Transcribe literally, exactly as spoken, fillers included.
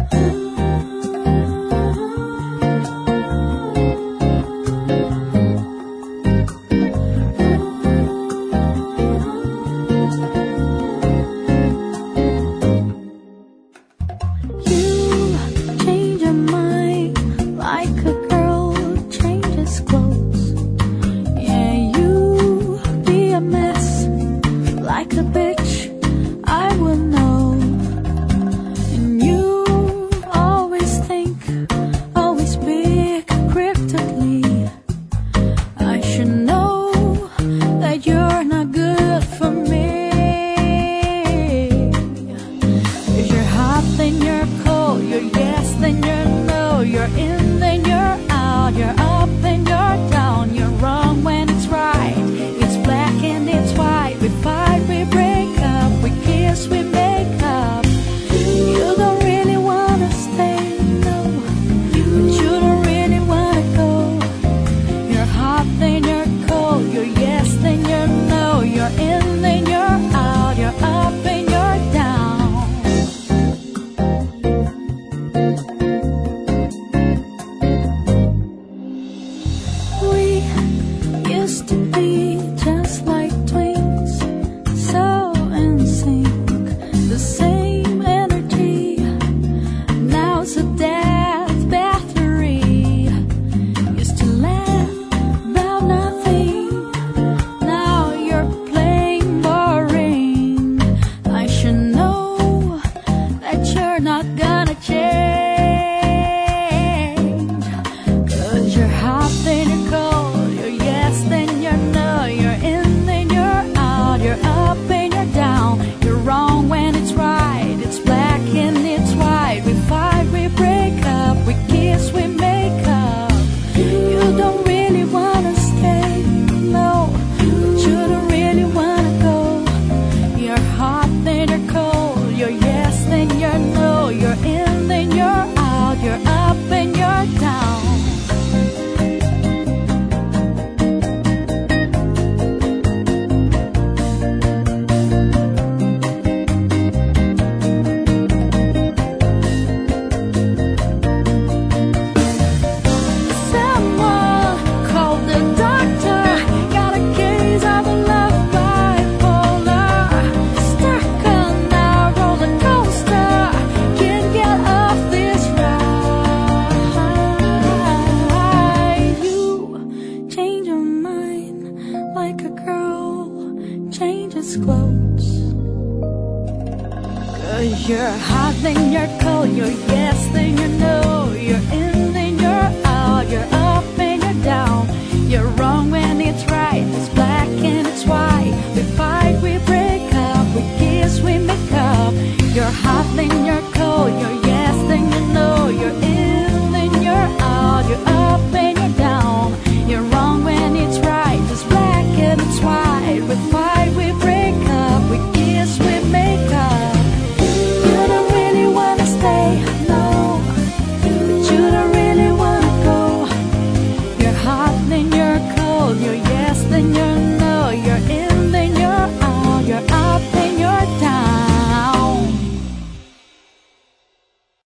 You're hot, then you're cold, you're yes, then you're no. You're in, then you're out, you're up and you're down. You're wrong when it's right, it's black and it's white. We fight, we break up, we kiss, we make up. You're hot, then you're